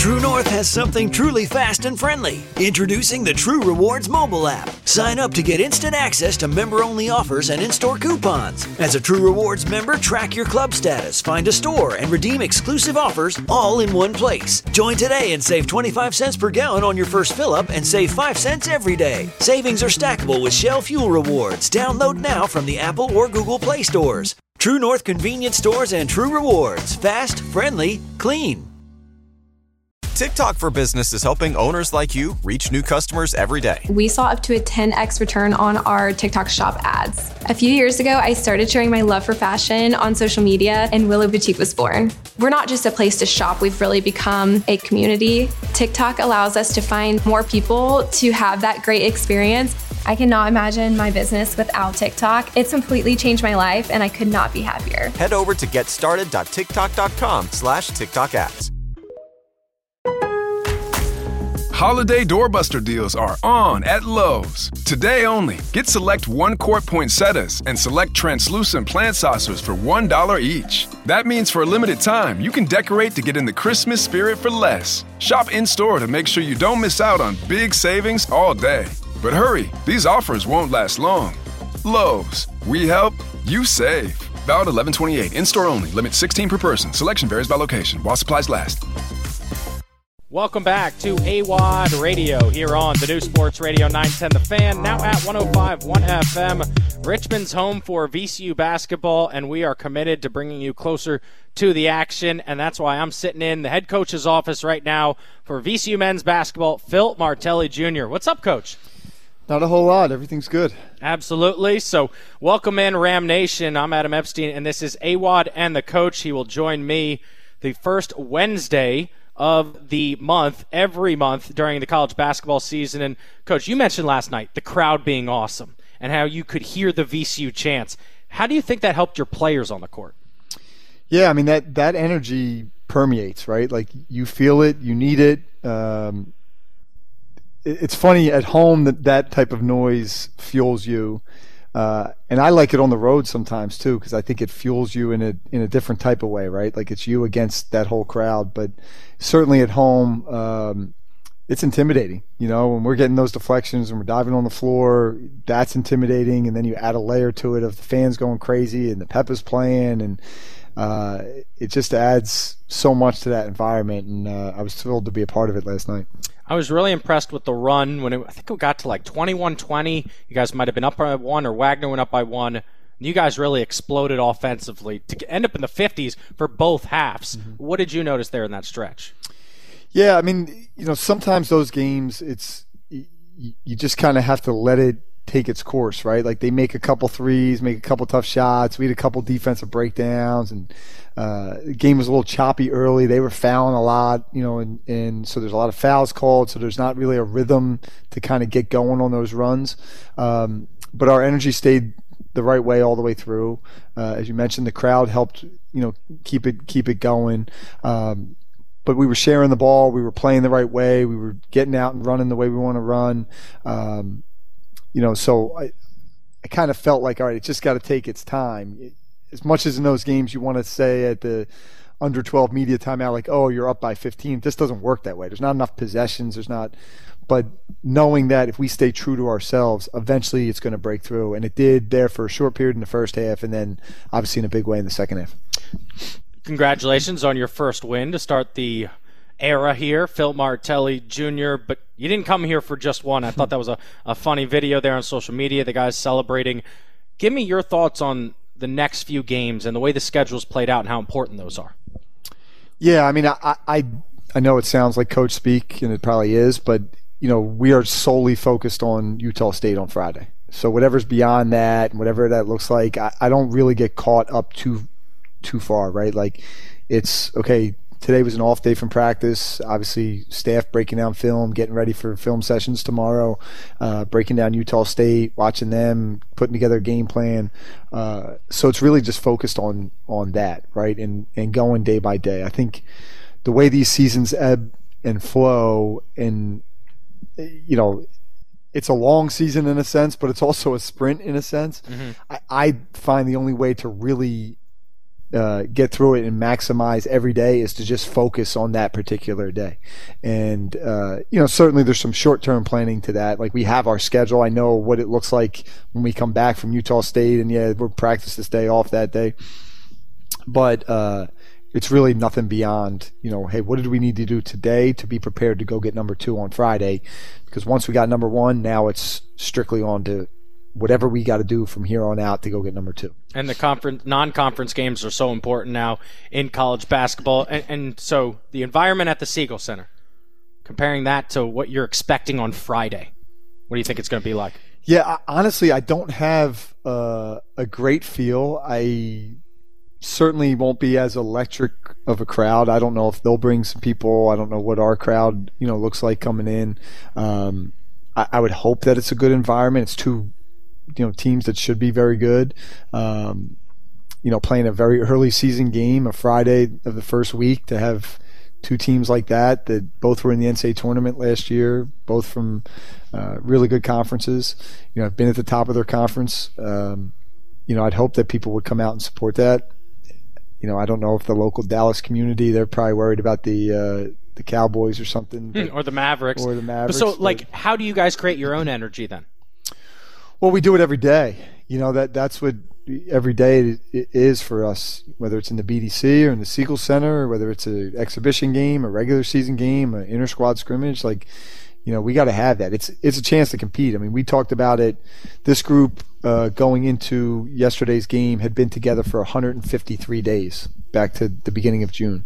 True North has something truly fast and friendly. Introducing the True Rewards mobile app. Sign up to get instant access to member-only offers and in-store coupons. As a True Rewards member, track your club status, find a store, and redeem exclusive offers all in one place. Join today and save 25 cents per gallon on your first fill-up and save 5 cents every day. Savings are stackable with Shell Fuel Rewards. Download now from the Apple or Google Play stores. True North convenience stores and True Rewards. Fast, friendly, clean. TikTok for Business is helping owners like you reach new customers every day. We saw up to a 10x return on our TikTok shop ads. A few years ago, I started sharing my love for fashion on social media, and Willow Boutique was born. We're not just a place to shop, we've really become a community. TikTok allows us to find more people to have that great experience. I cannot imagine my business without TikTok. It's completely changed my life, and I could not be happier. Head over to getstarted.tiktok.com/TikTok ads. Holiday doorbuster deals are on at Lowe's. Today only, get select 1-quart poinsettias and select translucent plant saucers for $1 each. That means for a limited time, you can decorate to get in the Christmas spirit for less. Shop in-store to make sure you don't miss out on big savings all day. But hurry, these offers won't last long. Lowe's, we help, you save. Valid 11/28, in-store only, limit 16 per person. Selection varies by location, while supplies last. Welcome back to AWOD Radio here on the new Sports Radio 910 The Fan, now at 105.1 FM. Richmond's home for VCU basketball, and we are committed to bringing you closer to the action, and that's why I'm sitting in the head coach's office right now for VCU men's basketball, Phil Martelli Jr. What's up, Coach? Not a whole lot. Everything's good. Absolutely. So welcome in, Ram Nation. I'm Adam Epstein, and this is AWOD and the coach. He will join me the first Wednesday of the month, every month during the college basketball season. And, Coach, you mentioned last night the crowd being awesome and how you could hear the VCU chants. How do you think that helped your players on the court? Yeah, I mean, that energy permeates, right? Like, you feel it, you need it. It's funny, at home that type of noise fuels you. And I like it on the road sometimes too, because I think it fuels you in a different type of way, right? Like, it's you against that whole crowd. But certainly at home, it's intimidating. You know, when we're getting those deflections and we're diving on the floor, that's intimidating. And then you add a layer to it of the fans going crazy and the pep is playing, and it just adds so much to that environment. And I was thrilled to be a part of it last night. I was really impressed with the run when I think it got to like 21-20. You guys might have been up by one, or Wagner went up by one. You guys really exploded offensively to end up in the 50s for both halves. Mm-hmm. What did you notice there in that stretch? Yeah, I mean, you know, sometimes those games, you just kind of have to let it take its course, right? Like, they make a couple threes, make a couple tough shots. We had a couple defensive breakdowns, and the game was a little choppy early. They were fouling a lot, you know, and so there's a lot of fouls called, so there's not really a rhythm to kind of get going on those runs. But our energy stayed the right way all the way through. As you mentioned, the crowd helped, you know, keep it going. But we were sharing the ball. We were playing the right way. We were getting out and running the way we want to run. You know, so I kind of felt like, all right, it's just got to take its time. As much as in those games you want to say at the under 12 media timeout, like, oh, you're up by 15. This doesn't work that way. There's not enough possessions. But knowing that if we stay true to ourselves, eventually it's going to break through. And it did there for a short period in the first half, and then obviously in a big way in the second half. Congratulations on your first win to start the era here, Phil Martelli Jr., but you didn't come here for just one. I thought that was a funny video there on social media, the guys celebrating. Give me your thoughts on the next few games and the way the schedule's played out and how important those are. Yeah, I mean, I know it sounds like coach speak, and it probably is, but, you know, we are solely focused on Utah State on Friday. So whatever's beyond that, and whatever that looks like, I don't really get caught up too far, right? Like, it's, okay, today was an off day from practice. Obviously, staff breaking down film, getting ready for film sessions tomorrow, breaking down Utah State, watching them, putting together a game plan. So it's really just focused on that, right, and going day by day. I think the way these seasons ebb and flow, and, you know, it's a long season in a sense, but it's also a sprint in a sense. Mm-hmm. I find the only way to really get through it and maximize every day is to just focus on that particular day. And, certainly there's some short-term planning to that. Like we have our schedule. I know what it looks like when we come back from Utah State and we'll practice this day off that day. But it's really nothing beyond, hey, what did we need to do today to be prepared to go get number 2 on Friday? Because once we got number 1, now it's strictly on to whatever we got to do from here on out to go get number 2. And the non-conference games are so important now in college basketball. And so the environment at the Siegel Center, comparing that to what you're expecting on Friday, what do you think it's going to be like? Yeah, honestly, I don't have a great feel. I certainly won't be as electric of a crowd. I don't know if they'll bring some people. I don't know what our crowd, looks like coming in. I would hope that it's a good environment. It's two teams that should be very good. Playing a very early season game, a Friday of the first week, to have two teams like that both were in the NCAA tournament last year, both from really good conferences. Have been at the top of their conference. I'd hope that people would come out and support that. I don't know if the local Dallas community, they're probably worried about the Cowboys or something. Or the Mavericks. So, how do you guys create your own energy then? Well, we do it every day. That's what every day it is for us, whether it's in the BDC or in the Siegel Center, or whether it's an exhibition game, a regular season game, an inter-squad scrimmage. We got to have that. It's a chance to compete. I mean, we talked about it. This group going into yesterday's game had been together for 153 days, back to the beginning of June.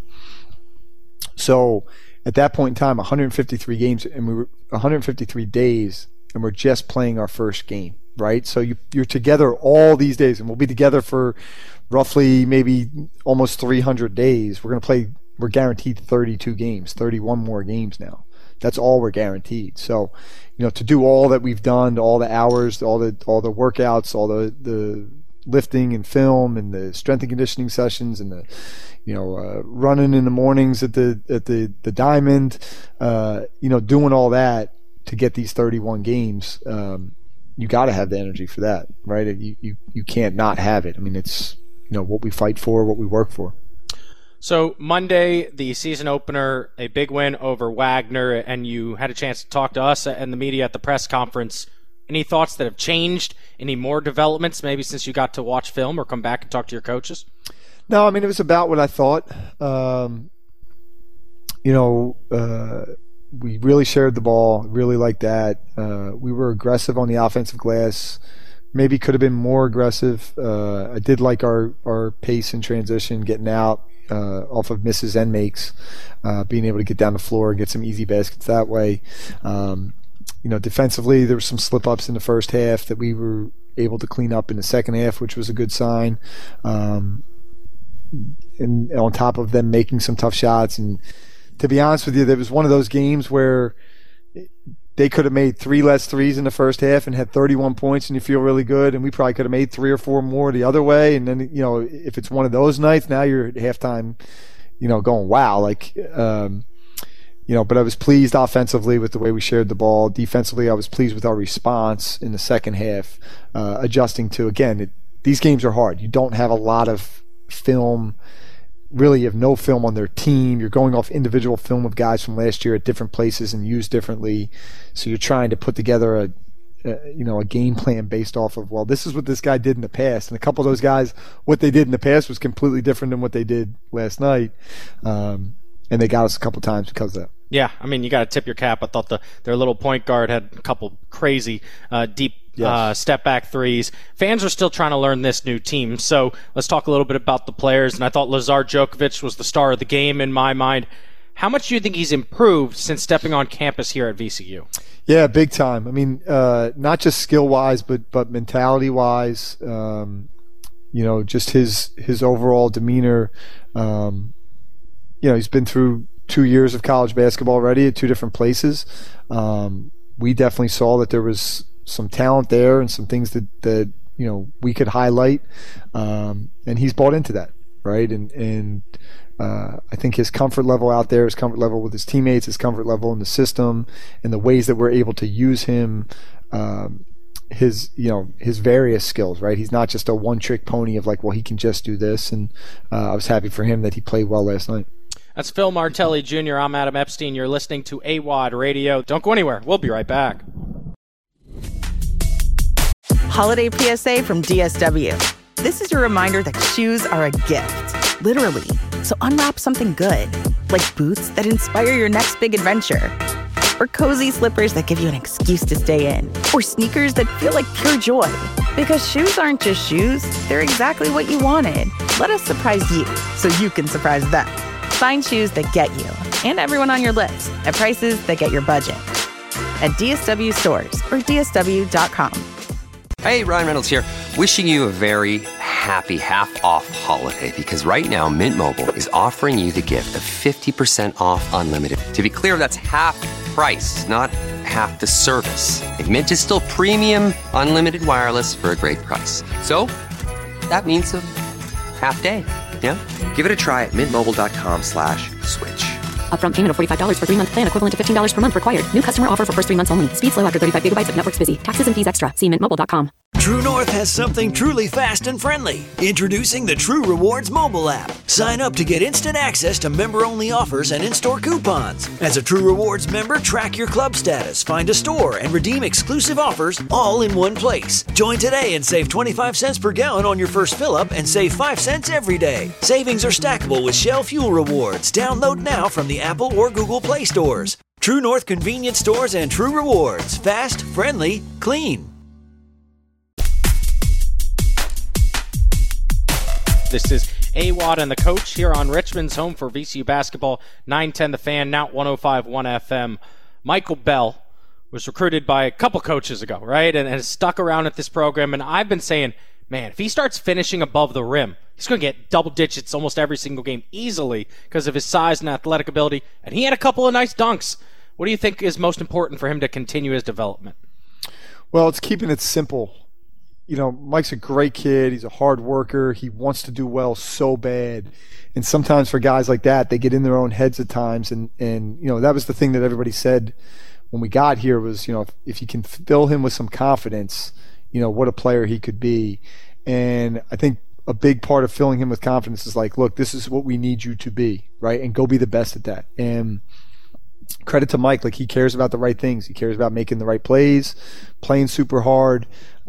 So at that point in time, 153 games, and we were 153 days, and we're just playing our first game, right? So you're together all these days, and we'll be together for roughly maybe almost 300 days. We're guaranteed 32 games, 31 more games now. That's all we're guaranteed. So, to do all that we've done, all the hours, all the workouts, all the lifting and film and the strength and conditioning sessions and the running in the mornings at the Diamond, doing all that to get these 31 games, you got to have the energy for that, right? You can't not have it. I mean, it's what we fight for, what we work for. So Monday, the season opener, a big win over Wagner, and you had a chance to talk to us and the media at the press conference. Any thoughts that have changed? Any more developments maybe since you got to watch film or come back and talk to your coaches? No, I mean, it was about what I thought. We really shared the ball, really liked that. We were aggressive on the offensive glass. Maybe could have been more aggressive. I did like our pace and transition, getting out off of misses and makes, being able to get down the floor and get some easy baskets that way. Defensively, there were some slip-ups in the first half that we were able to clean up in the second half, which was a good sign. And on top of them making some tough shots. And to be honest with you, there was one of those games where they could have made 3 less threes in the first half and had 31 points, and you feel really good. And we probably could have made 3 or 4 more the other way. And then, if it's one of those nights, now you're at halftime, going, wow. But I was pleased offensively with the way we shared the ball. Defensively, I was pleased with our response in the second half, adjusting to, again, these games are hard. You don't have a lot of film. Really, you have no film on their team. You're going off individual film of guys from last year at different places and used differently. So you're trying to put together a game plan based off of, well, this is what this guy did in the past. And a couple of those guys, what they did in the past was completely different than what they did last night. And they got us a couple times because of that. Yeah, I mean, you got to tip your cap. I thought their little point guard had a couple crazy deep step-back threes. Fans are still trying to learn this new team. So let's talk a little bit about the players. And I thought Lazar Djokovic was the star of the game in my mind. How much do you think he's improved since stepping on campus here at VCU? Yeah, big time. I mean, not just skill-wise, but mentality-wise. Just his overall demeanor. He's been through 2 years of college basketball already at 2 different places. We definitely saw that there was some talent there and some things that we could highlight, and he's bought into that, right? And I think his comfort level out there, his comfort level with his teammates, his comfort level in the system, and the ways that we're able to use him, his various skills, right? He's not just a one-trick pony of like, well, he can just do this. And I was happy for him that he played well last night. That's Phil Martelli Jr. I'm Adam Epstein. You're listening to AWOD Radio. Don't go anywhere. We'll be right back. Holiday PSA from DSW. This is your reminder that shoes are a gift, literally. So unwrap something good, like boots that inspire your next big adventure, or cozy slippers that give you an excuse to stay in, or sneakers that feel like pure joy. Because shoes aren't just shoes, they're exactly what you wanted. Let us surprise you so you can surprise them. Find shoes that get you and everyone on your list at prices that get your budget. At DSW stores or DSW.com. Hey, Ryan Reynolds here. Wishing you a very happy half-off holiday, because right now Mint Mobile is offering you the gift of 50% off unlimited. To be clear, that's half price, not half the service. Like, Mint is still premium unlimited wireless for a great price. So that means a half day. Yeah? Give it a try at mintmobile.com/switch. Upfront payment of $45 for 3-month plan, equivalent to $15 per month required. New customer offer for first 3 months only. Speed slow after 35 gigabytes if network's busy. Taxes and fees extra. See mintmobile.com. True North has something truly fast and friendly. Introducing the True Rewards mobile app. Sign up to get instant access to member-only offers and in-store coupons. As a True Rewards member, track your club status, find a store, and redeem exclusive offers all in one place. Join today and save 25 cents per gallon on your first fill-up and save 5 cents every day. Savings are stackable with Shell Fuel Rewards. Download now from the Apple or Google Play stores. True North convenience stores and True Rewards. Fast, friendly, clean. This is AWOD and the Coach here on Richmond's home for VCU basketball, 910 The Fan, now 105.1 FM. Michael Bell was recruited by a couple coaches ago, right, and has stuck around at this program. And I've been saying, man, if he starts finishing above the rim, he's going to get double digits almost every single game easily because of his size and athletic ability. And he had a couple of nice dunks. What do you think is most important for him to continue his development? Well, it's keeping it simple. You know, Mike's a great kid. He's a hard worker. He wants to do well so bad. And sometimes for guys like that, they get in their own heads at times. And you know, that was the thing that everybody said when we got here was, you know, if you can fill him with some confidence, you know, what a player he could be. And I think a big part of filling him with confidence is like, look, this is what we need you to be, right? And go be the best at that. And credit to Mike, like he cares about the right things. He cares about making the right plays, playing super hard.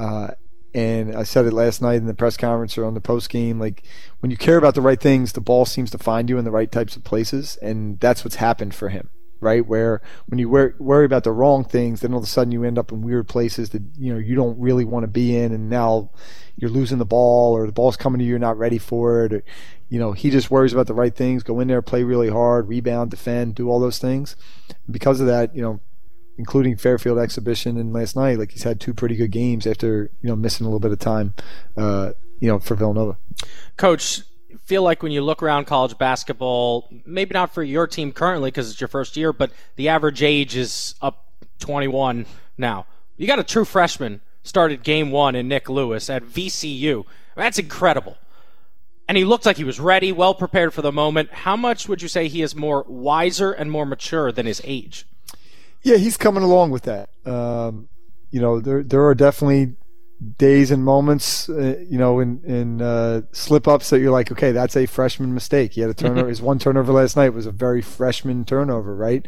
And I said it last night in the press conference or on the post game, like when you care about the right things, the ball seems to find you in the right types of places. And that's what's happened for him, right? Where when you worry about the wrong things, then all of a sudden you end up in weird places that, you know, you don't really want to be in. And now you're losing the ball or the ball's coming to you, you're not ready for it. Or, you know, he just worries about the right things, go in there, play really hard, rebound, defend, do all those things. And because of that, you know, including Fairfield exhibition and last night, like he's had 2 pretty good games after, you know, missing a little bit of time, you know, for Villanova. Coach, feel like when you look around college basketball, maybe not for your team currently because it's your first year, but the average age is up 21 now. You got a true freshman started game 1 in Nick Lewis at VCU. That's incredible. And he looked like he was ready, well prepared for the moment. How much would you say he is more wiser and more mature than his age? Yeah, he's coming along with that. You know, there are definitely days and moments, you know, in slip-ups that you're like, okay, that's a freshman mistake. He had a turnover. His one turnover last night was a very freshman turnover, right?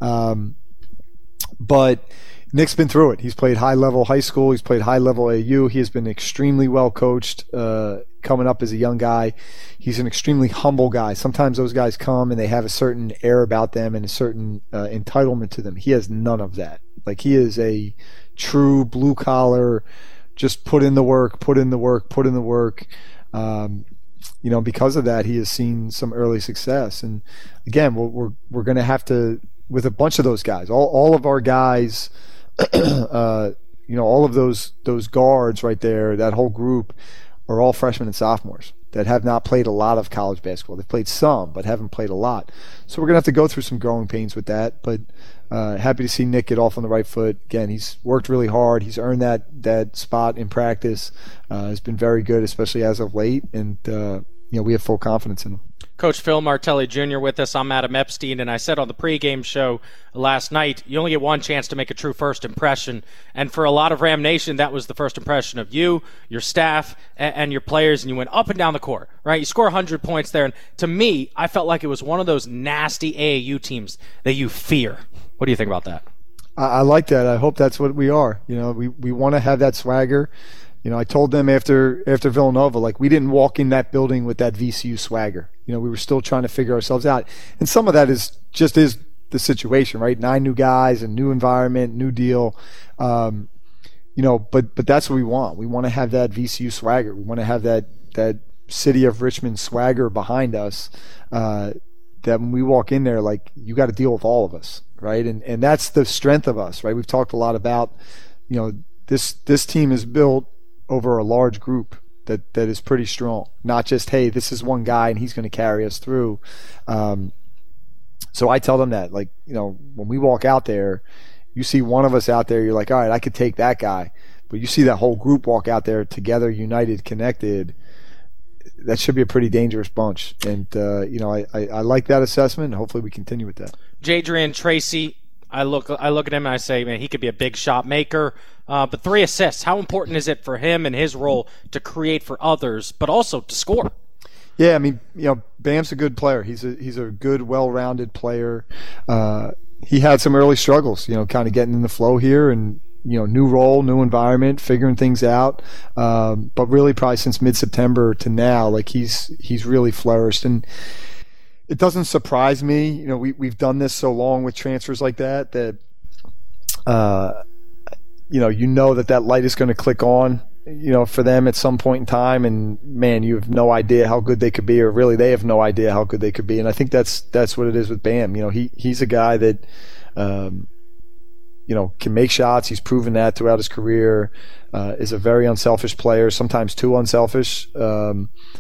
But Nick's been through it. He's played high-level high school. He's played high-level AU. He has been extremely well coached coming up as a young guy. He's an extremely humble guy. Sometimes those guys come and they have a certain air about them and a certain entitlement to them. He has none of that. Like, he is a true blue-collar, just put in the work. You know, because of that, he has seen some early success. And again, we're going to have to, with a bunch of those guys, all of our guys, you know, all of those guards right there, that whole group are all freshmen and sophomores that have not played a lot of college basketball. They've played some, but haven't played a lot. So we're going to have to go through some growing pains with that. But happy to see Nick get off on the right foot. Again, he's worked really hard. He's earned that spot in practice. Has been very good, especially as of late. And, you know, we have full confidence in him. Coach Phil Martelli Jr. with us. I'm Adam Epstein, and I said on the pregame show last night, you only get one chance to make a true first impression. And for a lot of Ram Nation, that was the first impression of you, your staff, and your players, and you went up and down the court, right? You score 100 points there, and to me, I felt like it was one of those nasty AAU teams that you fear. What do you think about that? I like that. I hope that's what we are. We want to have that swagger. I told them after Villanova, like, we didn't walk in that building with that VCU swagger. We were still trying to figure ourselves out. And some of that is the situation, right? 9 new guys, a new environment, new deal. But that's what we want. We want to have that VCU swagger. We want to have that city of Richmond swagger behind us, that when we walk in there, like, you got to deal with all of us, right? And that's the strength of us, right? We've talked a lot about, this team is built over a large group that is pretty strong. Not just, hey, this is one guy and he's going to carry us through. So I tell them that, like, when we walk out there, you see one of us out there, you're like, all right, I could take that guy. But you see that whole group walk out there together, united, connected. That should be a pretty dangerous bunch. And, I like that assessment, and hopefully we continue with that. Jadrian Tracy, I look at him and I say, man, he could be a big shot maker. But 3 assists, how important is it for him and his role to create for others, but also to score? Yeah, I mean, Bam's a good player. He's a good, well-rounded player. He had some early struggles, kind of getting in the flow here, and new role, new environment, figuring things out. But really, probably since mid-September to now, like, he's really flourished. And it doesn't surprise me. We've done this so long with transfers like that that light is going to click on, for them at some point in time, and man, you have no idea how good they could be, or really they have no idea how good they could be. And I think that's what it is with Bam. He's a guy that can make shots. He's proven that throughout his career. Is a very unselfish player, sometimes too unselfish. But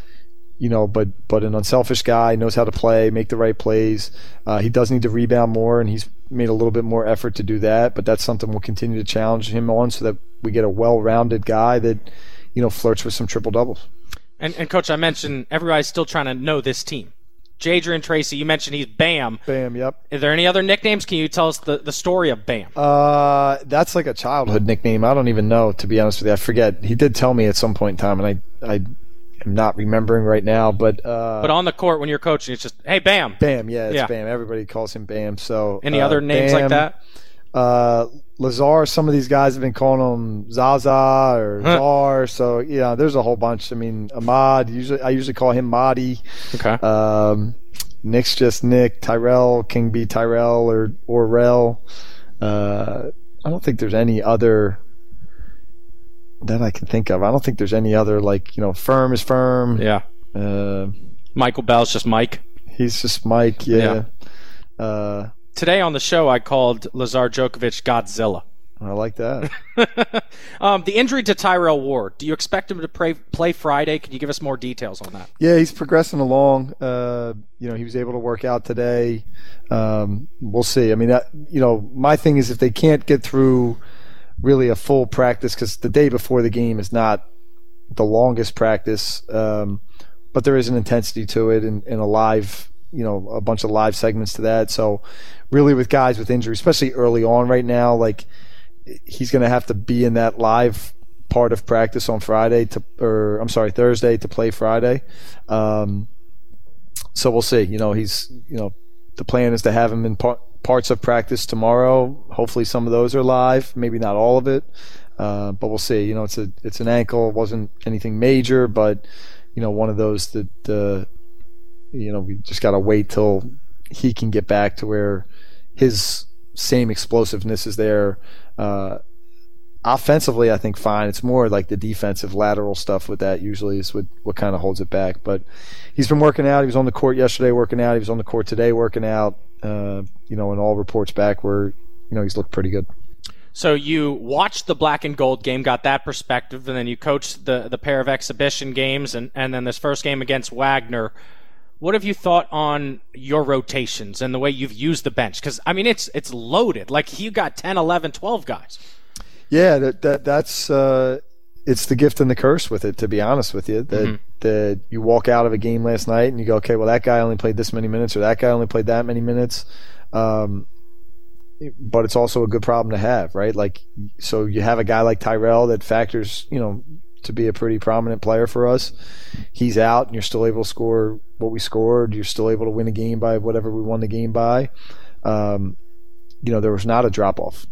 an unselfish guy, knows how to play, make the right plays. He does need to rebound more, and he's made a little bit more effort to do that, but that's something we'll continue to challenge him on, so that we get a well-rounded guy that, flirts with some triple-doubles. And Coach, I mentioned everybody's still trying to know this team. Jadrian Tracy, you mentioned he's Bam. Bam, yep. Are there any other nicknames? Can you tell us the story of Bam? That's like a childhood nickname. I don't even know, to be honest with you. I forget. He did tell me at some point in time, and I am not remembering right now, but on the court when you're coaching, it's just, hey, Bam. Bam, yeah, Bam. Everybody calls him Bam. So any other names Bam, like that? Lazar. Some of these guys have been calling him Zaza or Zar. So there's a whole bunch. I mean, Ahmad. I usually call him Mahdi. Okay. Nick's just Nick. Tyrell can be Tyrell or Rel. I don't think there's any other that I can think of. I don't think there's any other, like, Firm is Firm. Yeah. Michael Bell's just Mike. He's just Mike, yeah. Today on the show, I called Lazar Djokovic Godzilla. I like that. The injury to Tyrell Ward, do you expect him to play Friday? Can you give us more details on that? Yeah, he's progressing along. He was able to work out today. We'll see. I mean, my thing is, if they can't get through really a full practice, because the day before the game is not the longest practice, but there is an intensity to it, and a live, a bunch of live segments to that. So really, with guys with injury, especially early on right now, like, he's going to have to be in that live part of practice on Thursday to play Friday. So we'll see. The plan is to have him in parts of practice tomorrow. Hopefully some of those are live, maybe not all of it, but we'll see. It's an ankle. It wasn't anything major, but one of those that we just got to wait till he can get back to where his same explosiveness is there. Offensively, I think fine. It's more like the defensive lateral stuff with that usually is what kind of holds it back. But he's been working out. He was on the court yesterday working out. He was on the court today working out. And all reports back where he's looked pretty good. So you watched the black and gold game, got that perspective, and then you coached the pair of exhibition games, and then this first game against Wagner. What have you thought on your rotations and the way you've used the bench? Because, I mean, it's loaded. Like, you got 10, 11, 12 guys. Yeah, that's it's the gift and the curse with it, to be honest with you. That you walk out of a game last night and you go, okay, well, that guy only played this many minutes, or that guy only played that many minutes. But it's also a good problem to have, right? Like, so you have a guy like Tyrell that factors, to be a pretty prominent player for us. He's out, and you're still able to score what we scored. You're still able to win a game by whatever we won the game by. There was not a drop-off.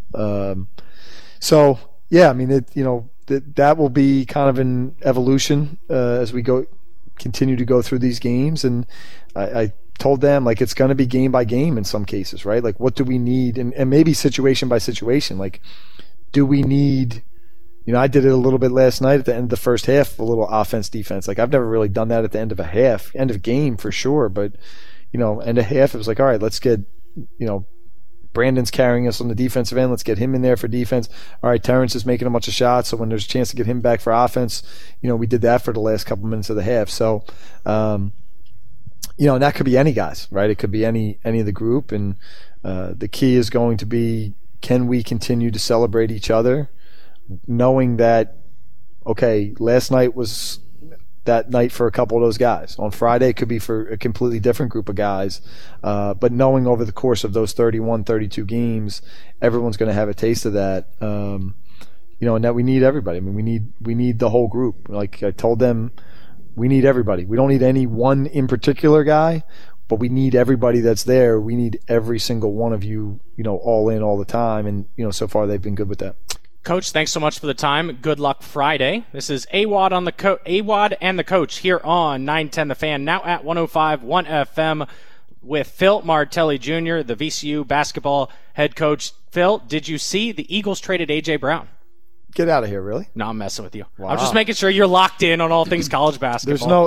So, yeah, I mean, that will be kind of an evolution as we continue to go through these games. And I told them, like, it's going to be game by game in some cases, right? Like, what do we need? And maybe situation by situation. Like, do we need – I did it a little bit last night at the end of the first half, a little offense, defense. Like, I've never really done that at the end of a half, end of game for sure. But, end of half, it was like, all right, let's get, Brandon's carrying us on the defensive end. Let's get him in there for defense. All right, Terrence is making a bunch of shots. So when there's a chance to get him back for offense, we did that for the last couple minutes of the half. So, and that could be any guys, right? It could be any of the group. And the key is going to be, can we continue to celebrate each other? Knowing that, okay, last night was that night for a couple of those guys. On Friday, it could be for a completely different group of guys. But knowing over the course of those 31, 32 games, everyone's going to have a taste of that. And that we need everybody. I mean, we need the whole group. Like I told them, we need everybody. We don't need any one in particular guy, but we need everybody that's there. We need every single one of you, all in all the time. And, so far they've been good with that. Coach, thanks so much for the time. Good luck Friday. This is AWOD and the Coach here on 910 The Fan, now at 105.1 FM with Phil Martelli Jr., the VCU basketball head coach. Phil, did you see the Eagles traded A.J. Brown? Get out of here, really? No, I'm messing with you. Wow. I'm just making sure you're locked in on all things college basketball.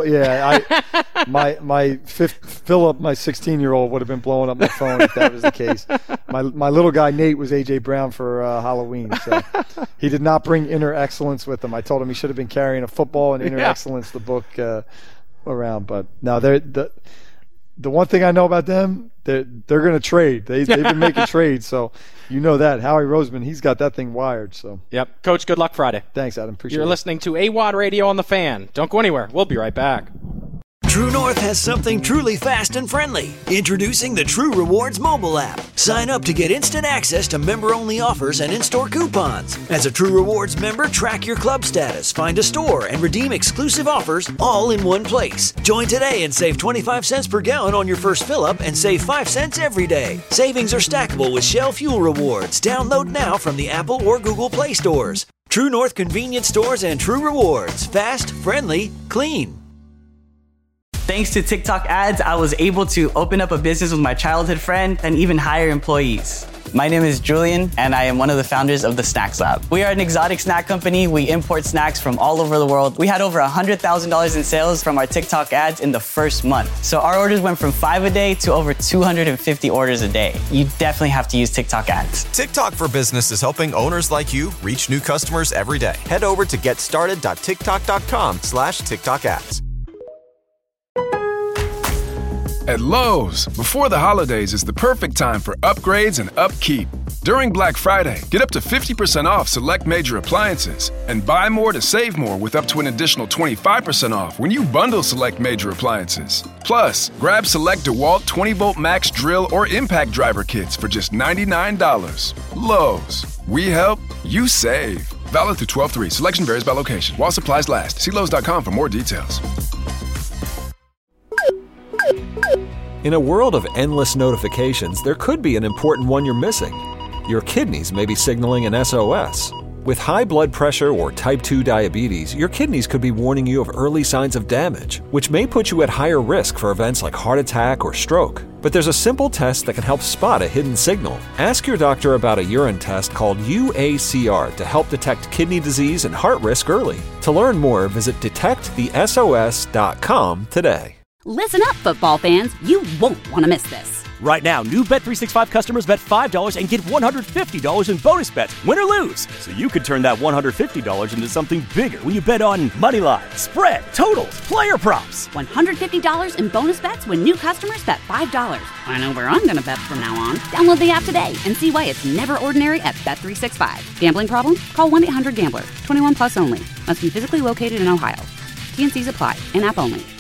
My Philip, my 16-year-old, would have been blowing up my phone if that was the case. My little guy Nate was A.J. Brown for Halloween, so he did not bring Inner Excellence with him. I told him he should have been carrying a football and Inner Excellence, the book, around. But no, the one thing I know about them, they're going to trade. They've been making trades, so you know that. Howie Roseman, he's got that thing wired. So yep. Coach, good luck Friday. Thanks, Adam. Appreciate it. You're listening to AWOD Radio on The Fan. Don't go anywhere. We'll be right back. True North has something truly fast and friendly. Introducing the True Rewards mobile app. Sign up to get instant access to member-only offers and in-store coupons. As a True Rewards member, track your club status, find a store, and redeem exclusive offers all in one place. Join today and save 25 cents per gallon on your first fill-up and save 5 cents every day. Savings are stackable with Shell Fuel Rewards. Download now from the Apple or Google Play stores. True North Convenience Stores and True Rewards. Fast, friendly, clean. Thanks to TikTok ads, I was able to open up a business with my childhood friend and even hire employees. My name is Julian, and I am one of the founders of the Snacks Lab. We are an exotic snack company. We import snacks from all over the world. We had over $100,000 in sales from our TikTok ads in the first month. So our orders went from 5 a day to over 250 orders a day. You definitely have to use TikTok ads. TikTok for Business is helping owners like you reach new customers every day. Head over to getstarted.tiktok.com/TikTok ads. At Lowe's, before the holidays is the perfect time for upgrades and upkeep. During Black Friday, get up to 50% off select major appliances and buy more to save more with up to an additional 25% off when you bundle select major appliances. Plus, grab select DeWalt 20-volt max drill or impact driver kits for just $99. Lowe's. We help, you save. Valid through 12/3. Selection varies by location. While supplies last. See Lowe's.com for more details. In a world of endless notifications, there could be an important one you're missing. Your kidneys may be signaling an SOS. With high blood pressure or type 2 diabetes, your kidneys could be warning you of early signs of damage, which may put you at higher risk for events like heart attack or stroke. But there's a simple test that can help spot a hidden signal. Ask your doctor about a urine test called UACR to help detect kidney disease and heart risk early. To learn more, visit detectthesos.com today. Listen up, football fans. You won't want to miss this. Right now, new Bet365 customers bet $5 and get $150 in bonus bets, win or lose. So you could turn that $150 into something bigger when you bet on money line, spread, totals, player props. $150 in bonus bets when new customers bet $5. I know where I'm going to bet from now on. Download the app today and see why it's never ordinary at Bet365. Gambling problem? Call 1-800-GAMBLER. 21 plus only. Must be physically located in Ohio. T&Cs apply. In-app only.